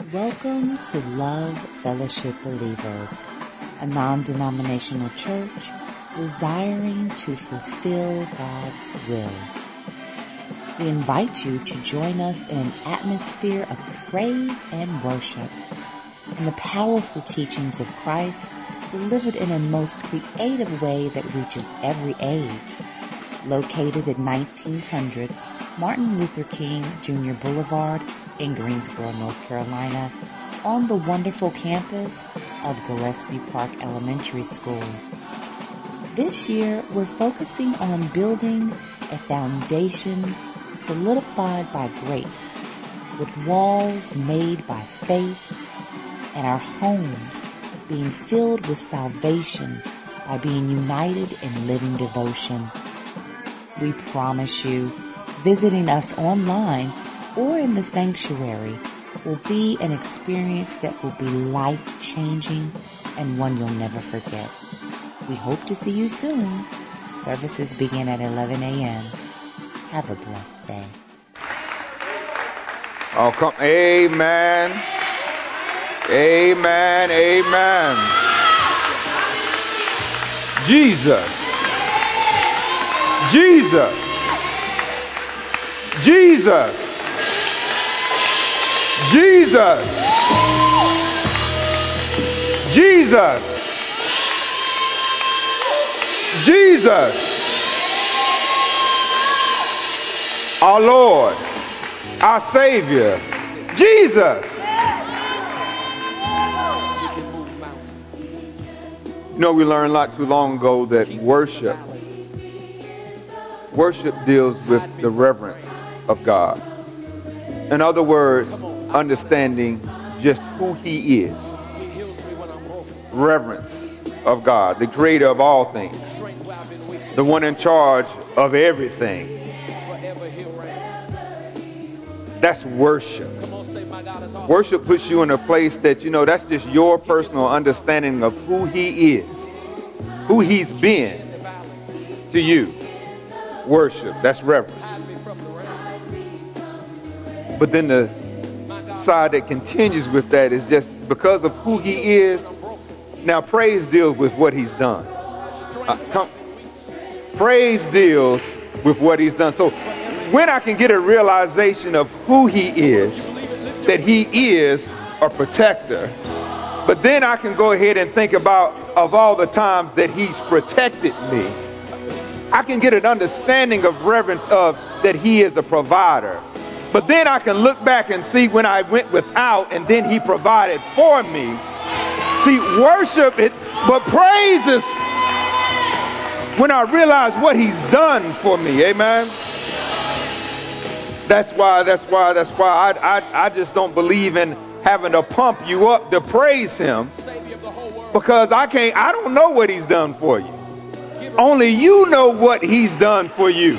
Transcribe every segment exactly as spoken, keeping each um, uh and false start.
Welcome to Love Fellowship Believers, a non-denominational church desiring to fulfill God's will. We invite you to join us in an atmosphere of praise and worship and the powerful teachings of Christ delivered in a most creative way that reaches every age. Located at nineteen hundred Martin Luther King Junior Boulevard in Greensboro, North Carolina, on the wonderful campus of Gillespie Park Elementary School. This year, we're focusing on building a foundation solidified by grace, with walls made by faith, and our homes being filled with salvation by being united in living devotion. We promise you, visiting us online or in the sanctuary will be an experience that will be life-changing and one you'll never forget. We hope to see you soon. Services begin at eleven a.m. Have a blessed day. Oh, come. Amen. Amen. Amen. Jesus. Jesus. Jesus. Jesus. Jesus. Jesus. Our Lord. Our Savior. Jesus. You know, we learned not too long ago that worship, worship deals with the reverence of God. In other words, understanding just who He is. Reverence of God, the creator of all things, the one in charge of everything. That's worship. Worship puts you in a place that, you know, that's just your personal understanding of who He is, who He's been to you. Worship, that's reverence. But then the side that continues with that is just because of who He is. Now, praise deals with what He's done. Uh, come, praise deals with what He's done. So when I can get a realization of who He is, that He is a protector, but then I can go ahead and think about of all the times that He's protected me. I can get an understanding of reverence of that He is a provider. But then I can look back and see when I went without and then He provided for me. See, worship it, but praise is when I realize what He's done for me. Amen. That's why, that's why, that's why I, I, I just don't believe in having to pump you up to praise Him, because I can't, I don't know what He's done for you. Only you know what He's done for you.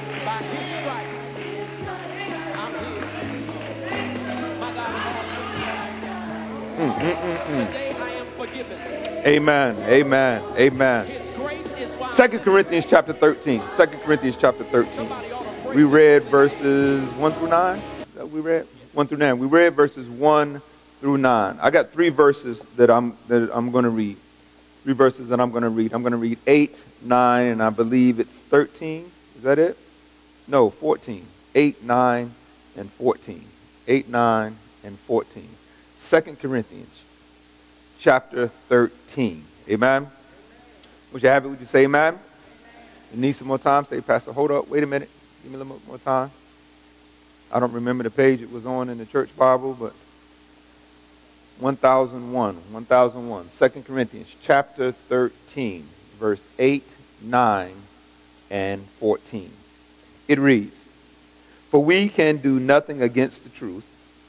Mm, mm, mm, mm. Amen. Amen. Amen. Second Corinthians chapter thirteen. Second Corinthians chapter thirteen. We read verses one through nine. That we read one through nine. We read verses one through nine. I got three verses that I'm that I'm going to read. Three verses that I'm going to read. I'm going to read eight, nine, and I believe it's thirteen. Is that it? No, fourteen. Eight, nine, and fourteen. Eight, nine, and fourteen. Second Corinthians chapter thirteen. Amen. Would you have it? Would you say amen? You need some more time? Say, Pastor, hold up. Wait a minute. Give me a little more time. I don't remember the page it was on in the church Bible, but one thousand one. one thousand one. Second Corinthians chapter thirteen, verse eight, nine, and fourteen. It reads, "For we can do nothing against the truth,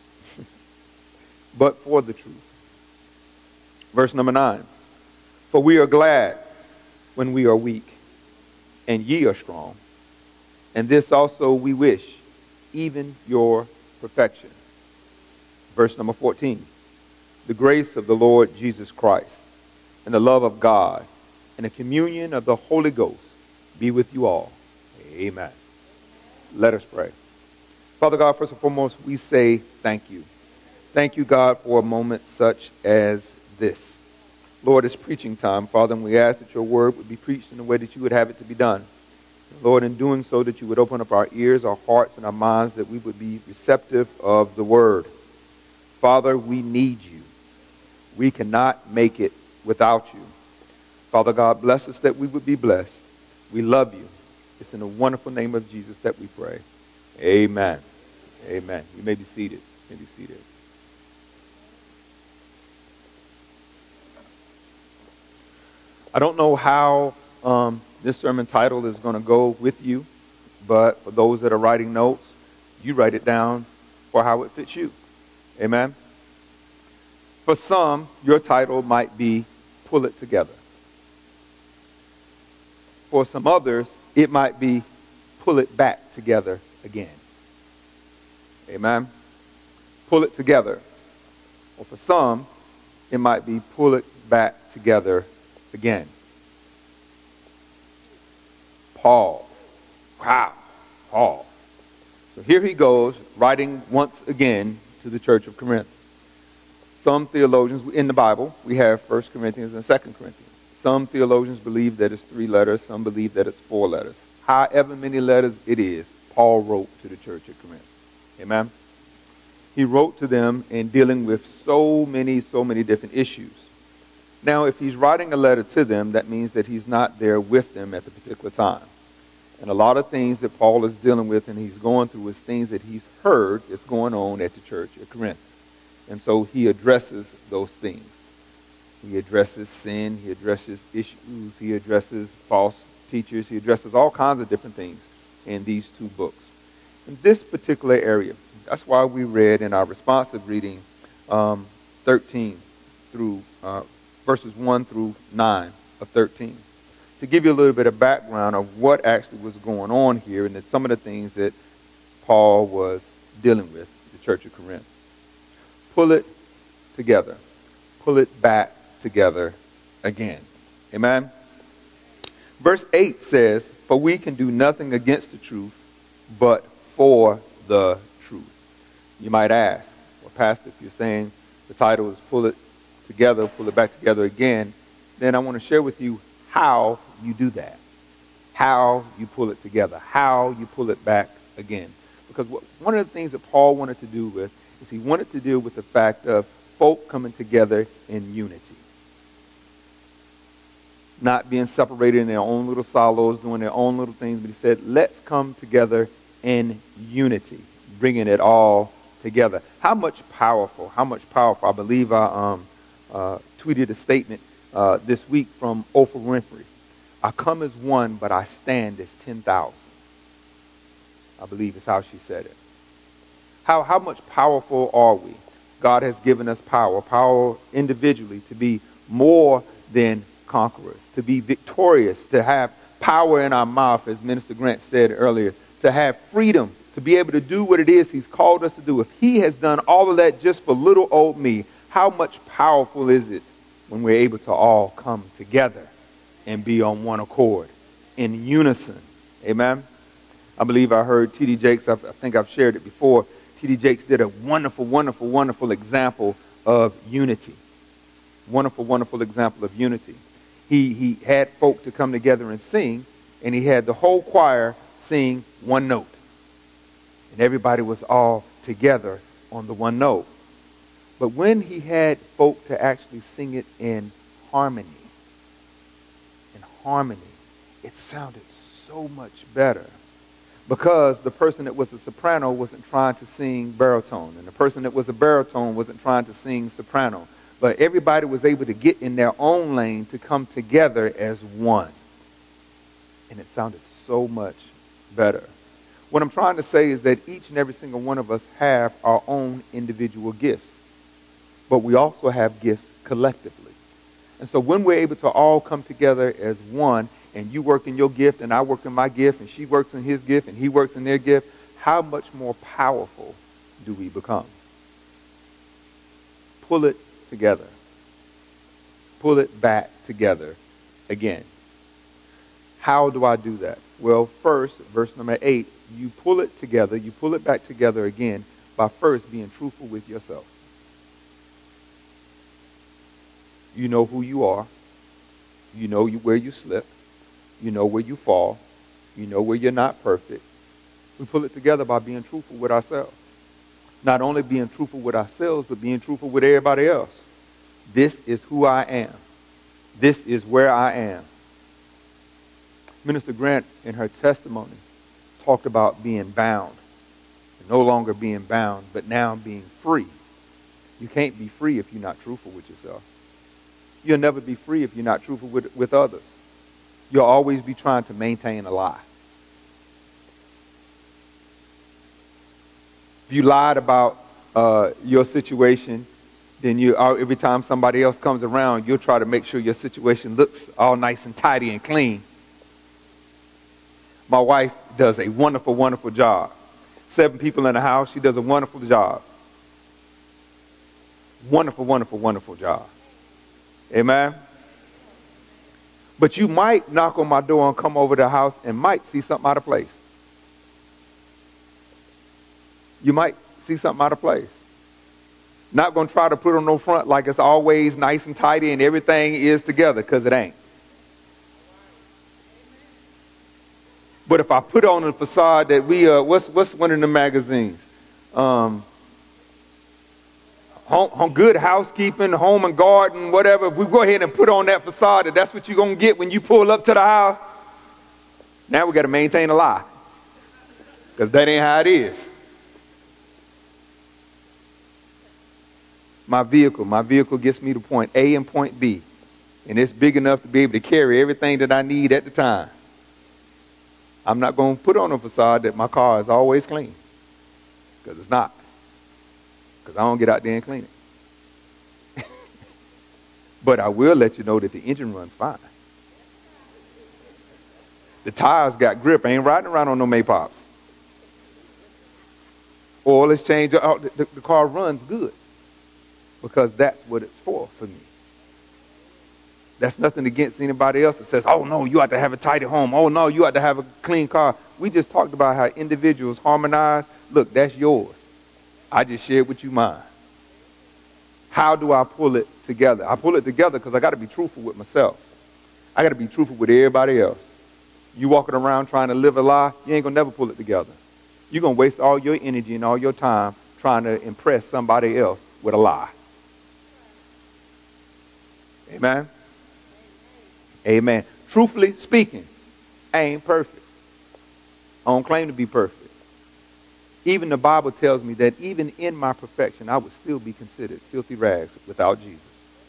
but for the truth." Verse number nine. "For we are glad when we are weak, and ye are strong. And this also we wish, even your perfection." Verse number fourteen. "The grace of the Lord Jesus Christ, and the love of God, and the communion of the Holy Ghost be with you all. Amen." Let us pray. Father God, first and foremost, we say thank you. Thank you, God, for a moment such as this. Lord, it's preaching time, Father, and we ask that your word would be preached in the way that you would have it to be done. Lord, in doing so, that you would open up our ears, our hearts, and our minds, that we would be receptive of the word. Father, we need you. We cannot make it without you. Father God, bless us that we would be blessed. We love you. It's in the wonderful name of Jesus that we pray. Amen. Amen. You may be seated. You may be seated. I don't know how um, this sermon title is going to go with you, but for those that are writing notes, you write it down for how it fits you. Amen. For some, your title might be Pull It Together. For some others, it might be Pull It Back Together Again. Amen. Pull it together. Or for some, it might be Pull It Back Together Again. Paul. Wow. Paul. So here he goes, writing once again to the church of Corinth. Some theologians, in the Bible, we have First Corinthians and Second Corinthians. Some theologians believe that it's three letters. Some believe that it's four letters. However many letters it is, Paul wrote to the church at Corinth. Amen? He wrote to them in dealing with so many, so many different issues. Now, if he's writing a letter to them, that means that he's not there with them at the particular time. And a lot of things that Paul is dealing with and he's going through is things that he's heard is going on at the church at Corinth. And so he addresses those things. He addresses sin. He addresses issues. He addresses false teachers. He addresses all kinds of different things in these two books. In this particular area, that's why we read in our responsive reading um, thirteen through uh, verses one through nine of thirteen. To give you a little bit of background of what actually was going on here and some of the things that Paul was dealing with, the church of Corinth. Pull it together. Pull it back together again. Amen? Verse eight says, "For we can do nothing against the truth, but for the truth." You might ask, well, Pastor, if you're saying the title is Pull It Together, Pull It Back Together Again, then I want to share with you how you do that. How you pull it together. How you pull it back again. Because what, one of the things that Paul wanted to do with is he wanted to deal with the fact of folk coming together in unity. Not being separated in their own little silos, doing their own little things, but he said, let's come together in unity, bringing it all together. How much powerful, how much powerful. I believe I um, uh, tweeted a statement uh, this week from Oprah Winfrey. I come as one, but I stand as ten thousand. I believe is how she said it. How how much powerful are we? God has given us power, power individually to be more than conquerors, to be victorious, to have power in our mouth, as Minister Grant said earlier, to have freedom, to be able to do what it is he's called us to do. If he has done all of that just for little old me, how much powerful is it when we're able to all come together and be on one accord, in unison? Amen? I believe I heard T D Jakes, I think I've shared it before, T D Jakes did a wonderful, wonderful, wonderful example of unity. Wonderful, wonderful example of unity. He he had folk to come together and sing, and he had the whole choir sing one note. And everybody was all together on the one note. But when he had folk to actually sing it in harmony, in harmony, it sounded so much better. Because the person that was a soprano wasn't trying to sing baritone, and the person that was a baritone wasn't trying to sing soprano. But everybody was able to get in their own lane to come together as one. And it sounded so much better. What I'm trying to say is that each and every single one of us have our own individual gifts. But we also have gifts collectively. And so when we're able to all come together as one, and you work in your gift, and I work in my gift, and she works in his gift, and he works in their gift, how much more powerful do we become? Pull it together. Pull it back together again. How do I do that? Well, first, verse number eight, you pull it together, you pull it back together again by first being truthful with yourself. You know who you are. You know you, where you slip. You know where you fall. You know where you're not perfect. We pull it together by being truthful with ourselves. Not only being truthful with ourselves, but being truthful with everybody else. This is who I am. This is where I am. Minister Grant, in her testimony, talked about being bound. No longer being bound, but now being free. You can't be free if you're not truthful with yourself. You'll never be free if you're not truthful with, with others. You'll always be trying to maintain a lie. If you lied about uh, your situation, then you uh, every time somebody else comes around, you'll try to make sure your situation looks all nice and tidy and clean. My wife does a wonderful, wonderful job. Seven people in the house. She does a wonderful job. Wonderful, wonderful, wonderful job. Amen. But you might knock on my door and come over to the house and might see something out of place. You might see something out of place. Not going to try to put on no front like it's always nice and tidy and everything is together, because it ain't. But if I put on a facade that we, uh, what's what's one of the magazines? Um, home, home, good housekeeping, home and garden, whatever. If we go ahead and put on that facade, that that's what you're going to get when you pull up to the house. Now we got to maintain a lie, because that ain't how it is. My vehicle, my vehicle gets me to point A and point B, and it's big enough to be able to carry everything that I need at the time. I'm not going to put on a facade that my car is always clean, because it's not. Because I don't get out there and clean it. But I will let you know that the engine runs fine. The tires got grip. I ain't riding around on no Maypops. Oil is changed. Oh, the, the car runs good, because that's what it's for for me. That's nothing against anybody else that says, oh, no, you ought to have a tidy home. Oh, no, you ought to have a clean car. We just talked about how individuals harmonize. Look, that's yours. I just shared with you mine. How do I pull it together? I pull it together because I got to be truthful with myself. I got to be truthful with everybody else. You walking around trying to live a lie, you ain't going to never pull it together. You're going to waste all your energy and all your time trying to impress somebody else with a lie. Amen. Amen. Truthfully speaking, I ain't perfect. I don't claim to be perfect. Even the Bible tells me that even in my perfection, I would still be considered filthy rags without Jesus.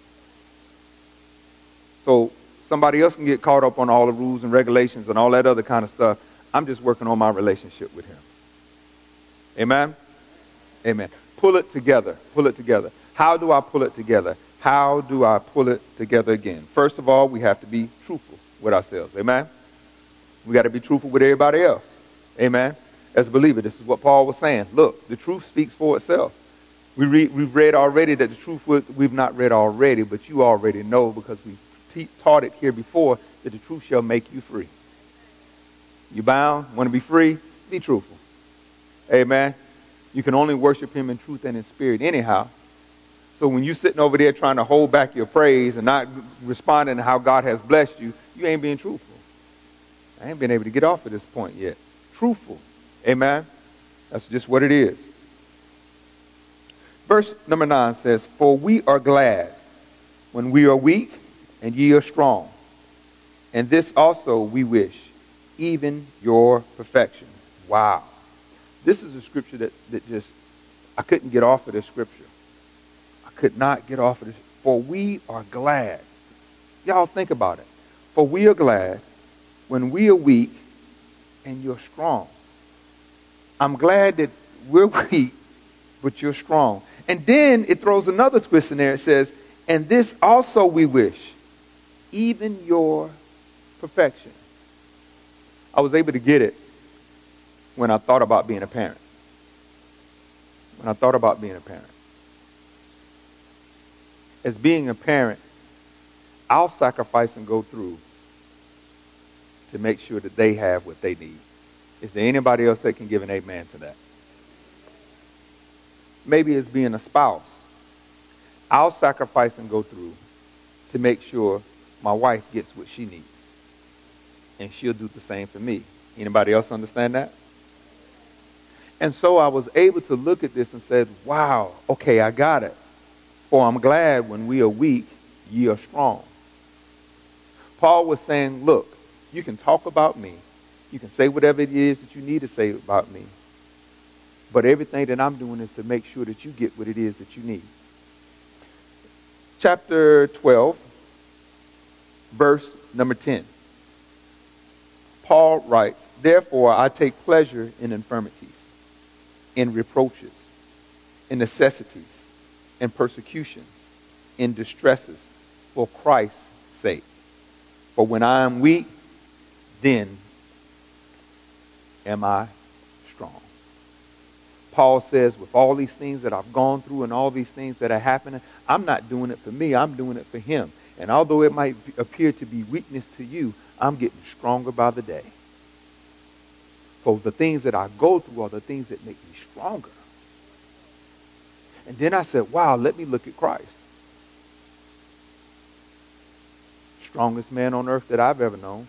So somebody else can get caught up on all the rules and regulations and all that other kind of stuff. I'm just working on my relationship with him. Amen? Amen. Pull it together. Pull it together. How do I pull it together? How do I pull it together again? First of all, we have to be truthful with ourselves. Amen? We got to be truthful with everybody else. Amen? As a believer, this is what Paul was saying. Look, the truth speaks for itself. We read, we've read already that the truth was, we've not read already, but you already know, because we te- taught it here before, that the truth shall make you free. You bound? Want to be free? Be truthful. Amen? You can only worship him in truth and in spirit anyhow. So when you're sitting over there trying to hold back your praise and not responding to how God has blessed you, you ain't being truthful. I ain't been able to get off at this point yet. Truthful. Amen? That's just what it is. Verse number nine says, for we are glad when we are weak and ye are strong. And this also we wish, even your perfection. Wow. This is a scripture that, that just, I couldn't get off of this scripture. I could not get off of this. For we are glad. Y'all think about it. For we are glad when we are weak and you're strong. I'm glad that we're weak, but you're strong. And then it throws another twist in there. It says, and this also we wish, even your perfection. I was able to get it when I thought about being a parent. When I thought about being a parent. As being a parent, I'll sacrifice and go through to make sure that they have what they need. Is there anybody else that can give an amen to that? Maybe it's being a spouse. I'll sacrifice and go through to make sure my wife gets what she needs. And she'll do the same for me. Anybody else understand that? And so I was able to look at this and said, wow, okay, I got it. For I'm glad when we are weak, ye are strong. Paul was saying, look, you can talk about me. You can say whatever it is that you need to say about me. But everything that I'm doing is to make sure that you get what it is that you need. Chapter twelve, verse number ten. Paul writes, therefore I take pleasure in infirmities, in reproaches, in necessities, in persecutions, in distresses, for Christ's sake. For when I am weak, then am I strong. Paul says, with all these things that I've gone through and all these things that are happening, I'm not doing it for me, I'm doing it for him. And although it might appear to be weakness to you, I'm getting stronger by the day. For the things that I go through are the things that make me stronger. And then I said, wow, let me look at Christ. Strongest man on earth that I've ever known.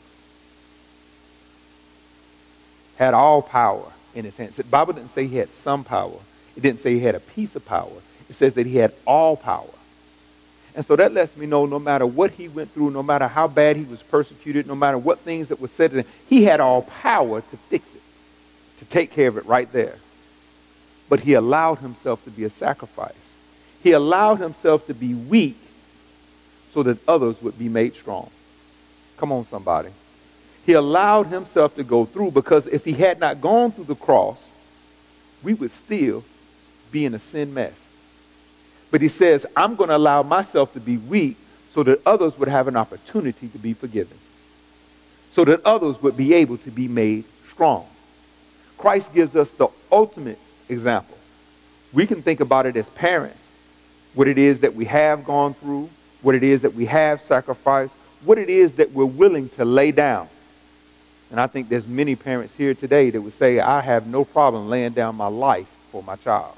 Had all power in his hands. The Bible didn't say he had some power. It didn't say he had a piece of power. It says that he had all power. And so that lets me know no matter what he went through, no matter how bad he was persecuted, no matter what things that were said to him, he had all power to fix it, to take care of it right there. But he allowed himself to be a sacrifice. He allowed himself to be weak so that others would be made strong. Come on, somebody. He allowed himself to go through, because if he had not gone through the cross, we would still be in a sin mess. But he says, I'm going to allow myself to be weak so that others would have an opportunity to be forgiven. So that others would be able to be made strong. Christ gives us the ultimate example. We can think about it as parents. What it is that we have gone through. What it is that we have sacrificed. What it is that we're willing to lay down. And I think there's many parents here today that would say, I have no problem laying down my life for my child.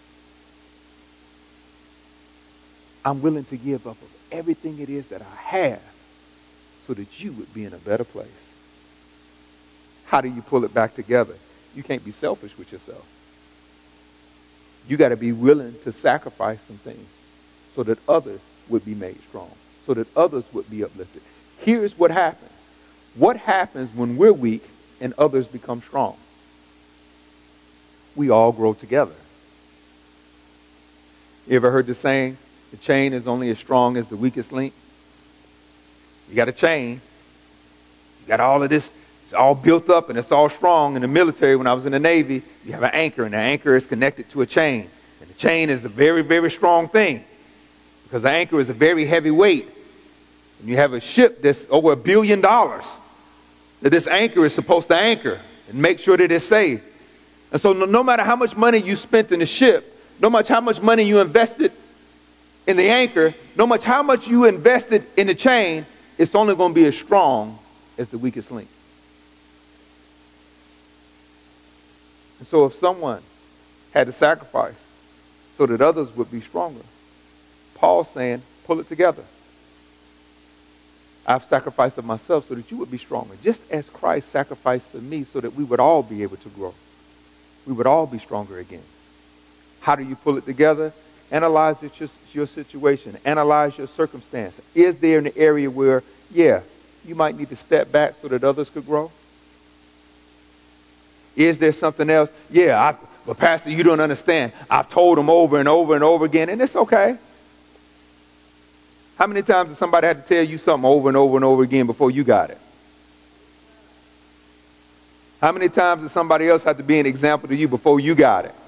I'm willing to give up of everything it is that I have so that you would be in a better place. How do you pull it back together? You can't be selfish with yourself. You got to be willing to sacrifice some things so that others would be made strong, so that others would be uplifted. Here's what happens. What happens when we're weak and others become strong? We all grow together. You ever heard the saying, the chain is only as strong as the weakest link? You got a chain. You got all of this. It's all built up and it's all strong. In the military, when I was in the Navy, you have an anchor, and the anchor is connected to a chain. And the chain is a very, very strong thing, because the anchor is a very heavy weight. And you have a ship that's over a billion dollars that this anchor is supposed to anchor and make sure that it's safe. And so no, no matter how much money you spent in the ship, no matter how much money you invested in the anchor, no matter how much you invested in the chain, it's only going to be as strong as the weakest link. And so if someone had to sacrifice so that others would be stronger, Paul's saying, pull it together. I've sacrificed of myself so that you would be stronger, just as Christ sacrificed for me so that we would all be able to grow. We would all be stronger again. How do you pull it together? Analyze your, your situation. Analyze your circumstance. Is there an area where, yeah, you might need to step back so that others could grow? Is there something else? Yeah, I, but Pastor, you don't understand. I've told them over and over and over again, and it's okay. How many times has somebody had to tell you something over and over and over again before you got it? How many times does somebody else have to be an example to you before you got it?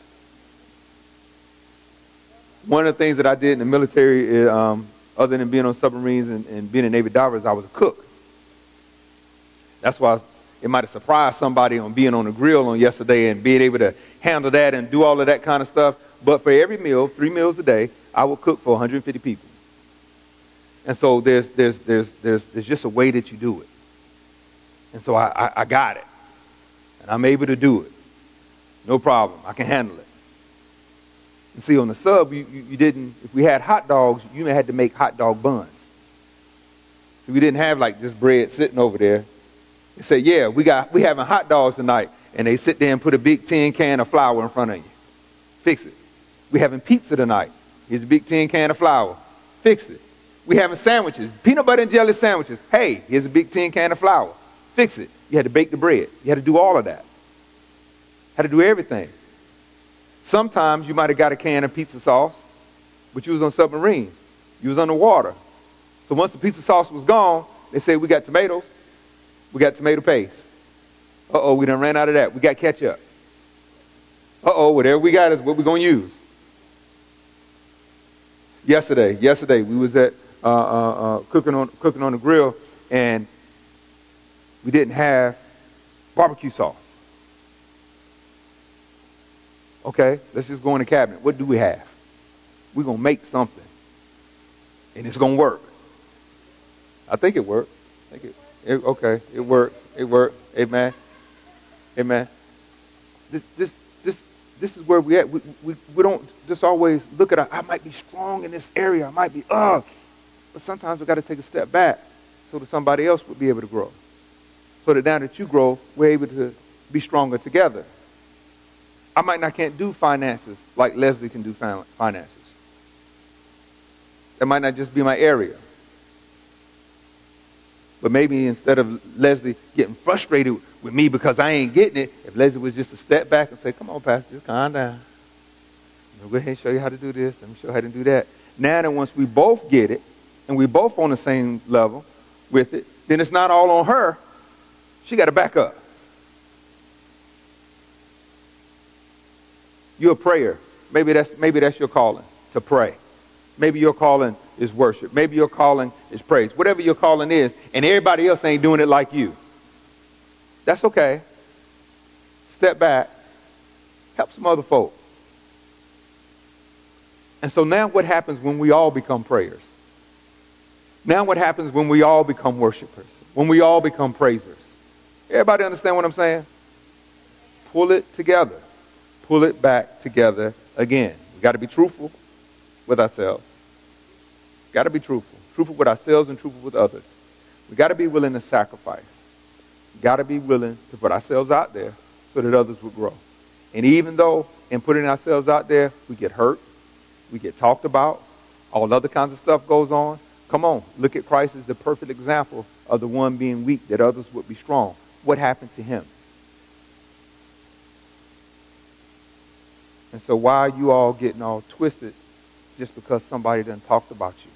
One of the things that I did in the military, um, other than being on submarines and, and being a Navy diver, is I was a cook. That's why it might have surprised somebody on being on the grill on yesterday and being able to handle that and do all of that kind of stuff. But for every meal, three meals a day, I would cook for one hundred fifty people. And so there's there's there's there's there's just a way that you do it. And so I, I, I got it. And I'm able to do it. No problem. I can handle it. And see, on the sub, you, you, you didn't, if we had hot dogs, you had to make hot dog buns. So we didn't have like just bread sitting over there. They say, yeah, we got we having hot dogs tonight. And they sit there and put a big tin can of flour in front of you. Fix it. We having pizza tonight. Here's a big tin can of flour. Fix it. We having sandwiches, peanut butter and jelly sandwiches. Hey, here's a big tin can of flour. Fix it. You had to bake the bread. You had to do all of that. Had to do everything. Sometimes you might have got a can of pizza sauce, but you was on submarines. You was underwater. So once the pizza sauce was gone, they said, we got tomatoes. We got tomato paste. Uh-oh, we done ran out of that. We got ketchup. Uh-oh, whatever we got is what we're going to use. Yesterday, yesterday we was at uh, uh, uh, cooking on cooking on the grill, and we didn't have barbecue sauce. Okay, let's just go in the cabinet. What do we have? We're going to make something, and it's going to work. I think it worked. I think it, it okay, it worked. It worked. Amen. Amen. This, this, this, this is where we at. We, we, we don't just always look at, our, I might be strong in this area. I might be, uh, but sometimes we got to take a step back so that somebody else would be able to grow. So that now that you grow, we're able to be stronger together. I might not can't do finances like Leslie can do finances. That might not just be my area. But maybe instead of Leslie getting frustrated with me because I ain't getting it, if Leslie was just to step back and say, come on, Pastor, just calm down. I'll go ahead and show you how to do this. Let me show you how to do that. Now that once we both get it, and we both on the same level with it, then it's not all on her. She got to back up. You're a prayer. Maybe that's maybe that's your calling, to pray. Maybe your calling is worship. Maybe your calling is praise. Whatever your calling is, and everybody else ain't doing it like you. That's okay. Step back. Help some other folk. And so now what happens when we all become prayers? Now what happens when we all become worshipers? When we all become praisers? Everybody understand what I'm saying? Pull it together. Pull it back together again. We got to be truthful with ourselves. Got to be truthful. Truthful with ourselves and truthful with others. We got to be willing to sacrifice. Got to be willing to put ourselves out there so that others will grow. And even though in putting ourselves out there, we get hurt, we get talked about, all other kinds of stuff goes on. Come on, look at Christ as the perfect example of the one being weak, that others would be strong. What happened to him? And so why are you all getting all twisted just because somebody done talked about you?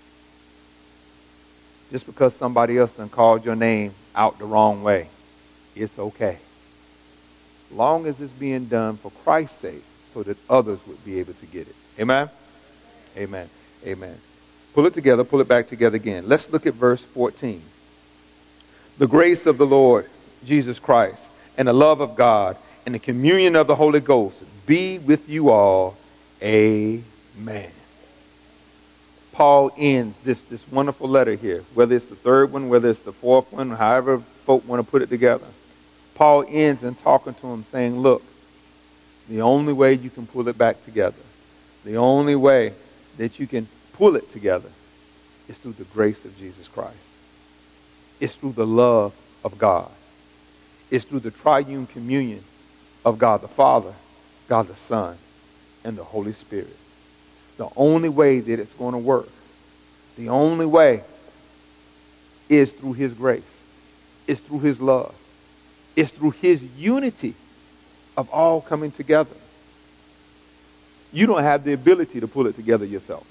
Just because somebody else done called your name out the wrong way. It's okay. Long as it's being done for Christ's sake so that others would be able to get it. Amen? Amen. Amen. Pull it together. Pull it back together again. Let's look at verse fourteen. The grace of the Lord Jesus Christ and the love of God and the communion of the Holy Ghost be with you all. Amen. Paul ends this, this wonderful letter here, whether it's the third one, whether it's the fourth one, however folk want to put it together. Paul ends in talking to him saying, look, the only way you can pull it back together, the only way that you can pull it together is through the grace of Jesus Christ. It's through the love of God. It's through the triune communion of God the Father, God the Son, and the Holy Spirit. The only way that it's going to work, the only way is through His grace. It's through His love. It's through His unity of all coming together. You don't have the ability to pull it together yourself.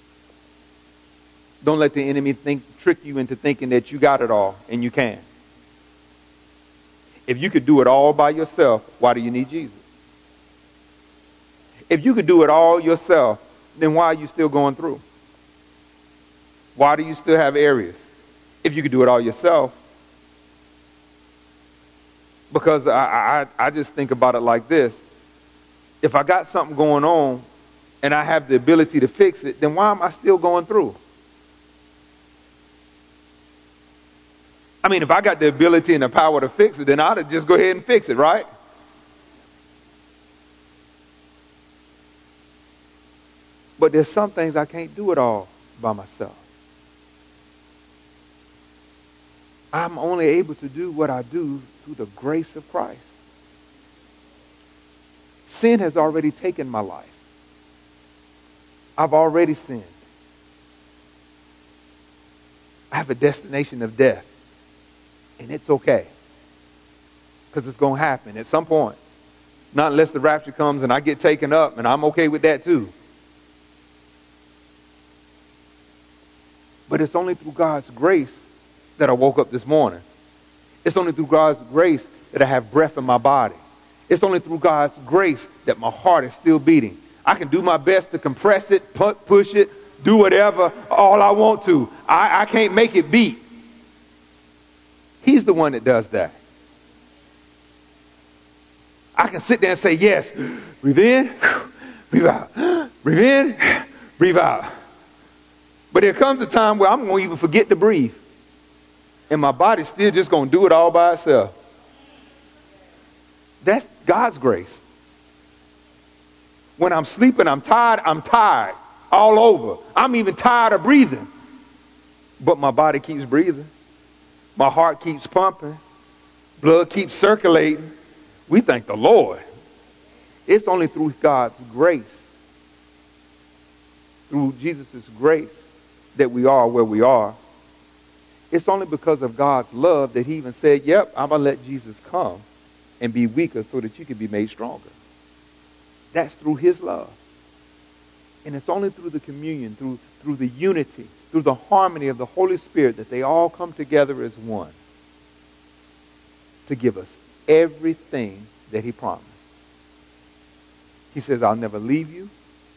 Don't let the enemy think, trick you into thinking that you got it all, and you can. If you could do it all by yourself, why do you need Jesus? If you could do it all yourself, then why are you still going through? Why do you still have areas? If you could do it all yourself. Because I, I, I just think about it like this. If I got something going on and I have the ability to fix it, then why am I still going through? I mean, if I got the ability and the power to fix it, then I'd just go ahead and fix it, right? But there's some things I can't do it all by myself. I'm only able to do what I do through the grace of Christ. Sin has already taken my life. I've already sinned. I have a destination of death. And it's okay. Because it's going to happen at some point. Not unless the rapture comes and I get taken up, and I'm okay with that too. But it's only through God's grace that I woke up this morning. It's only through God's grace that I have breath in my body. It's only through God's grace that my heart is still beating. I can do my best to compress it, push it, do whatever, all I want to. I, I can't make it beat. He's the one that does that. I can sit there and say, yes, breathe in, breathe out, breathe in, breathe out. But there comes a time where I'm going to even forget to breathe. And my body's still just going to do it all by itself. That's God's grace. When I'm sleeping, I'm tired, I'm tired all over. I'm even tired of breathing. But my body keeps breathing. My heart keeps pumping. Blood keeps circulating. We thank the Lord. It's only through God's grace, through Jesus' grace, that we are where we are. It's only because of God's love that he even said, yep, I'm going to let Jesus come and be weaker so that you can be made stronger. That's through his love. And it's only through the communion, through, through the unity, through the harmony of the Holy Spirit that they all come together as one to give us everything that he promised. He says, I'll never leave you.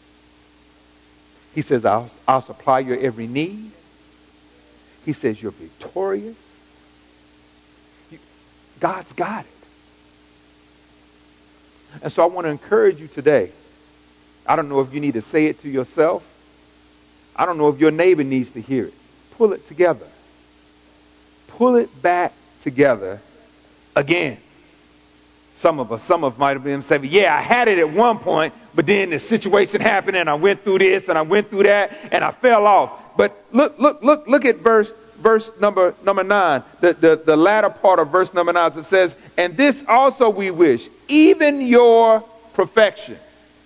He says, I'll, I'll supply your every need. He says, you're victorious. You, God's got it. And so I want to encourage you today. I don't know if you need to say it to yourself. I don't know if your neighbor needs to hear it. Pull it together. Pull it back together again. Some of us, some of us might have been saying, yeah, I had it at one point, but then the situation happened and I went through this and I went through that and I fell off. But look, look, look, look at verse verse number number nine. The, the, the latter part of verse number nine, it says, and this also we wish, even your perfection.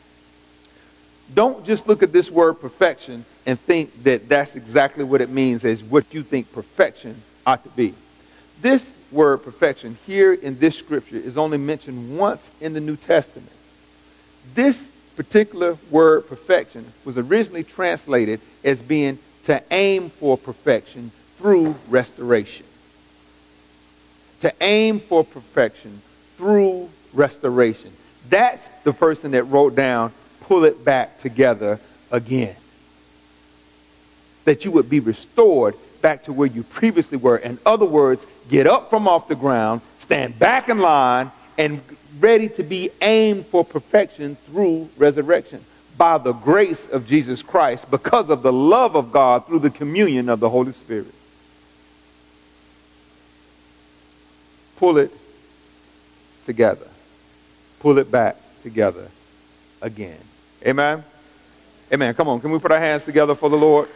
Don't just look at this word perfection and think that that's exactly what it means as what you think perfection ought to be. This word perfection here in this scripture is only mentioned once in the New Testament. This particular word perfection was originally translated as being to aim for perfection through restoration. To aim for perfection through restoration. That's the person that wrote down, pull it back together again. That you would be restored back to where you previously were. In other words, get up from off the ground, stand back in line, and ready to be aimed for perfection through resurrection by the grace of Jesus Christ, because of the love of God through the communion of the Holy Spirit. Pull it together. Pull it back together again. Amen? Amen. Come on, can we put our hands together for the Lord?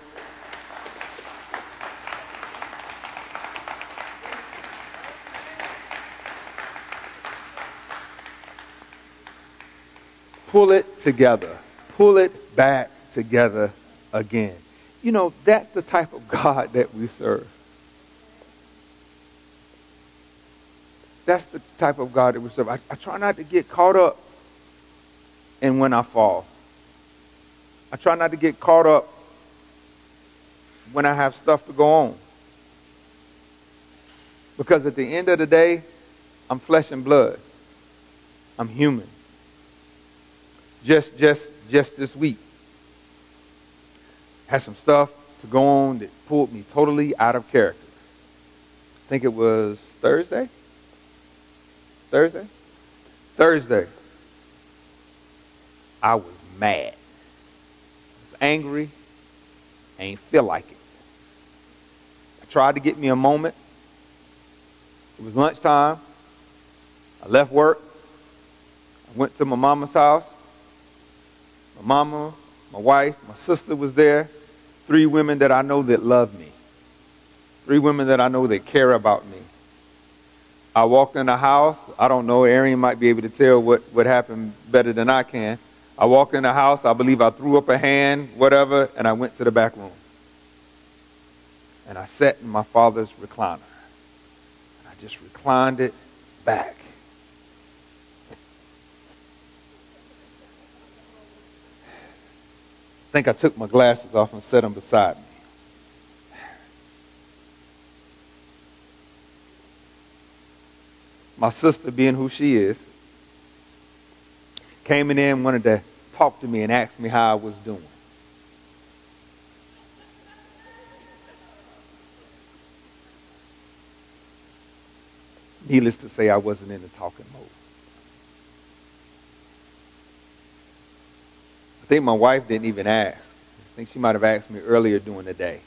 Pull it together. Pull it back together again. You know, that's the type of God that we serve. That's the type of God that we serve. I, I try not to get caught up in when I fall. I try not to get caught up when I have stuff to go on. Because at the end of the day, I'm flesh and blood. I'm human. Just, just, just this week, had some stuff to go on that pulled me totally out of character. I think it was Thursday. Thursday? Thursday. I was mad. I was angry. I ain't feel like it. I tried to get me a moment. It was lunchtime. I left work. I went to my mama's house. My mama, my wife, my sister was there. Three women that I know that love me. Three women that I know that care about me. I walked in the house. I don't know. Arian might be able to tell what, what happened better than I can. I walked in the house. I believe I threw up a hand, whatever, and I went to the back room. And I sat in my father's recliner. I just reclined it back. I think I took my glasses off and set them beside me. My sister, being who she is, came in there and wanted to talk to me and ask me how I was doing. Needless to say, I wasn't in the talking mode. I think my wife didn't even ask. I think she might have asked me earlier during the day.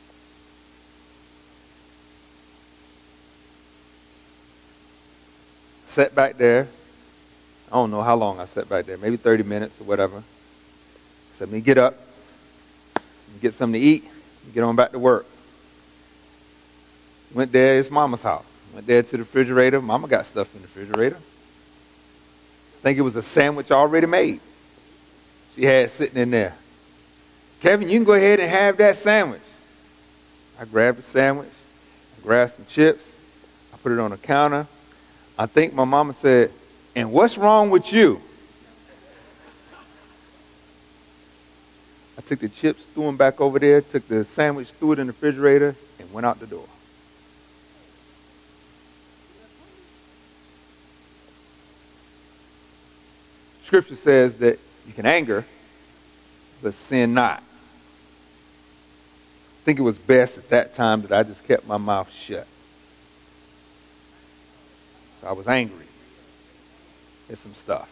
Sat back there. I don't know how long I sat back there. Maybe thirty minutes or whatever. Said, "Let me get up, get something to eat, and get on back to work." Went there. It's Mama's house. Went there to the refrigerator. Mama got stuff in the refrigerator. I think it was a sandwich already made. She had sitting in there. "Kevin, you can go ahead and have that sandwich." I grabbed the sandwich. I grabbed some chips. I put it on the counter. I think my mama said, "And what's wrong with you?" I took the chips, threw them back over there, took the sandwich, threw it in the refrigerator, and went out the door. Scripture says that you can anger, but sin not. I think it was best at that time that I just kept my mouth shut. So I was angry at some stuff.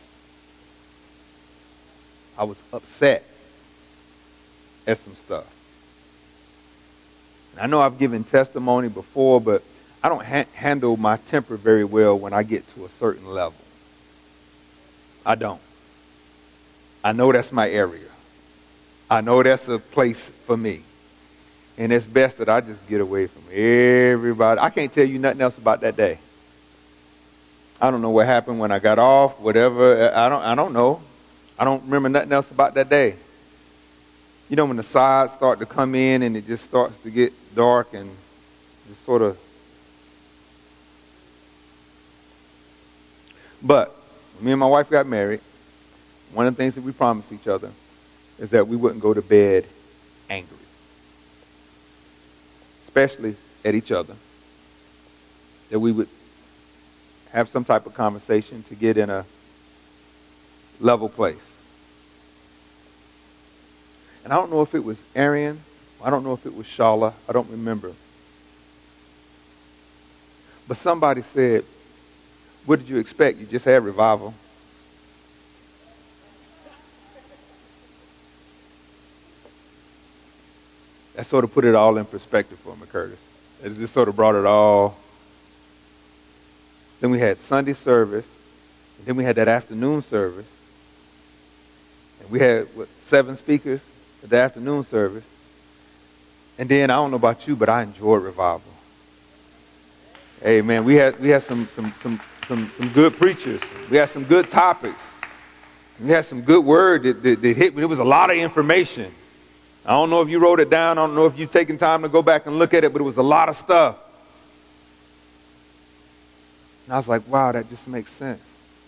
I was upset at some stuff. And I know I've given testimony before, but I don't ha- handle my temper very well when I get to a certain level. I don't. I know that's my area. I know that's a place for me. And it's best that I just get away from everybody. I can't tell you nothing else about that day. I don't know what happened when I got off, whatever. I don't I don't know. I don't remember nothing else about that day. You know, when the sides start to come in and it just starts to get dark and just sort of. But when me and my wife got married, one of the things that we promised each other is that we wouldn't go to bed angry. Especially at each other. That we would have some type of conversation to get in a level place. And I don't know if it was Arian. I don't know if it was Shala. I don't remember. But somebody said, "What did you expect? You just had revival." That sort of put it all in perspective for me, Curtis. It just sort of brought it all. Then we had Sunday service. And then we had that afternoon service. And we had, what, seven speakers at the afternoon service. And then, I don't know about you, but I enjoyed revival. Hey, man, we had we had some some some some, some good preachers. We had some good topics. We had some good word that, that, that hit me. There was a lot of information. I don't know if you wrote it down. I don't know if you've taken time to go back and look at it, but it was a lot of stuff. And I was like, wow, that just makes sense.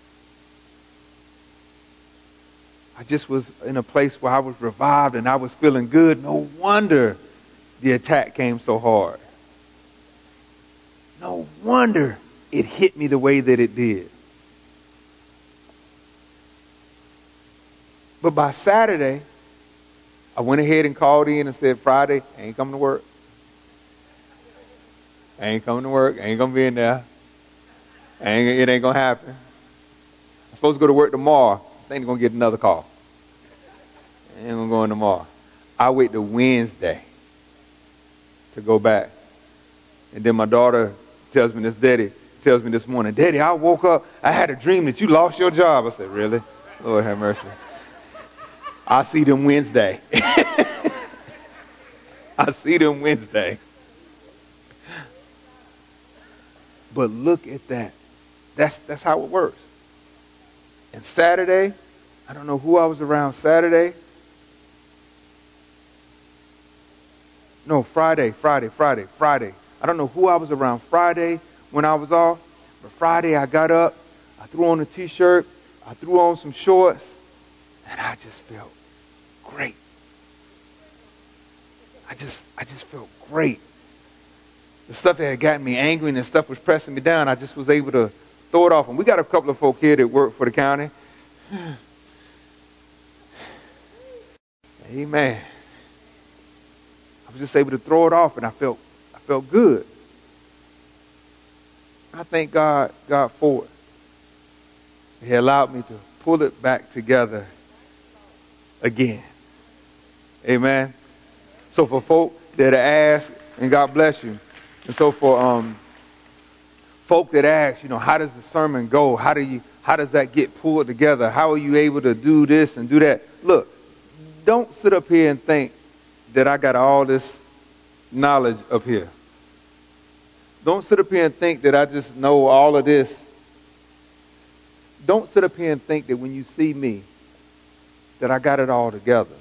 I just was in a place where I was revived and I was feeling good. No wonder the attack came so hard. No wonder it hit me the way that it did. But by Saturday, I went ahead and called in and said, "Friday, I ain't coming to work. I ain't coming to work. I ain't going to be in there. I ain't, it ain't going to happen. I'm supposed to go to work tomorrow. I think they're going to get another call. I ain't going to go in tomorrow." I wait till Wednesday to go back. And then my daughter tells me this, Daddy, tells me this morning, "Daddy, I woke up, I had a dream that you lost your job." I said, "Really? Lord have mercy." I see them Wednesday. I see them Wednesday. But look at that. That's that's how it works. And Saturday, I don't know who I was around Saturday. No, Friday, Friday, Friday, Friday. I don't know who I was around Friday when I was off. But Friday I got up, I threw on a t-shirt, I threw on some shorts, and I just felt great. I just I just felt great. The stuff that had gotten me angry and the stuff was pressing me down, I just was able to throw it off. And we got a couple of folk here that work for the county. Amen. I was just able to throw it off, and I felt I felt good. I thank God God for it. He allowed me to pull it back together again. Amen. So for folk that ask, and God bless you. And so for um, folk that ask, you know, how does the sermon go? How do you, how does that get pulled together? How are you able to do this and do that? Look, don't sit up here and think that I got all this knowledge up here. Don't sit up here and think that I just know all of this. Don't sit up here and think that when you see me, that I got it all together.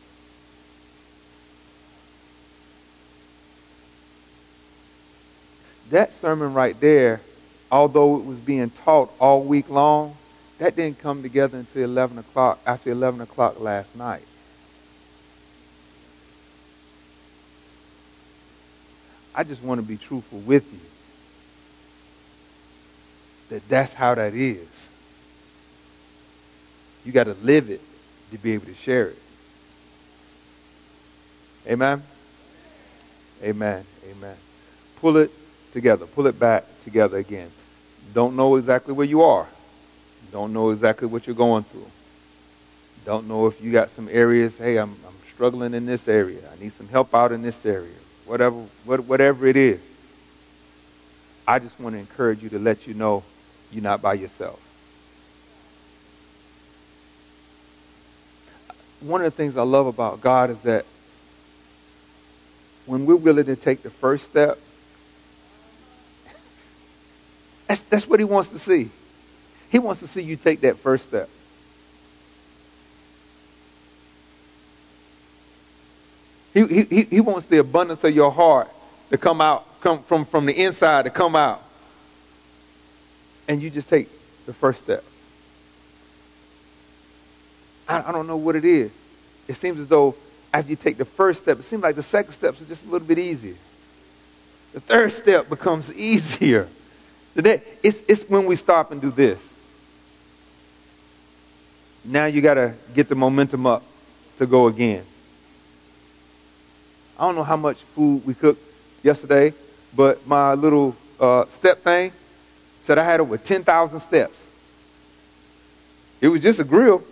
That sermon right there, although it was being taught all week long, that didn't come together until eleven o'clock, after eleven o'clock last night. I just want to be truthful with you. That that's how that is. You got to live it to be able to share it. Amen? Amen. Amen. Pull it together. Pull it back together again. Don't know exactly where you are. Don't know exactly what you're going through. Don't know if you got some areas, hey, I'm, I'm struggling in this area. I need some help out in this area. Whatever, what, whatever it is. I just want to encourage you to let you know you're not by yourself. One of the things I love about God is that when we're willing to take the first step, that's, that's what he wants to see. He wants to see you take that first step. He, he, he wants the abundance of your heart to come out, come from, from the inside to come out. And you just take the first step. I, I don't know what it is. It seems as though after you take the first step, it seems like the second steps are just a little bit easier. The third step becomes easier. It's, it's when we stop and do this. Now you got to get the momentum up to go again. I don't know how much food we cooked yesterday, but my little uh, step thing said I had over ten thousand steps. It was just a grill.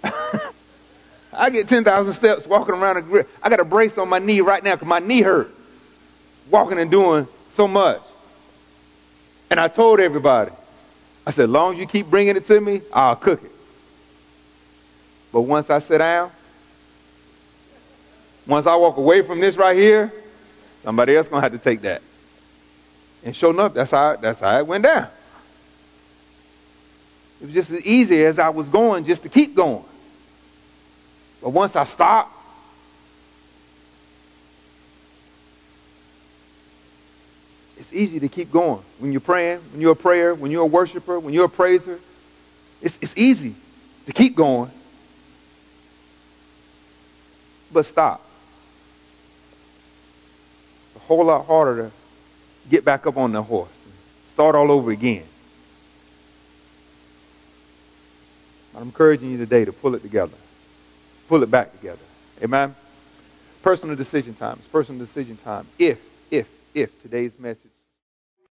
I get ten thousand steps walking around a grill. I got a brace on my knee right now because my knee hurt walking and doing so much. And I told everybody, I said, as long as you keep bringing it to me, I'll cook it. But once I sit down, once I walk away from this right here, somebody else going to have to take that. And sure enough, that's how, that's how it went down. It was just as easy as I was going just to keep going. But once I stopped, it's easy to keep going. When you're praying, when you're a prayer, when you're a worshiper, when you're a praiser, it's, it's easy to keep going. But stop. It's a whole lot harder to get back up on the horse and start all over again. I'm encouraging you today to pull it together. Pull it back together. Amen? Personal decision time. It's personal decision time. If, if, if today's message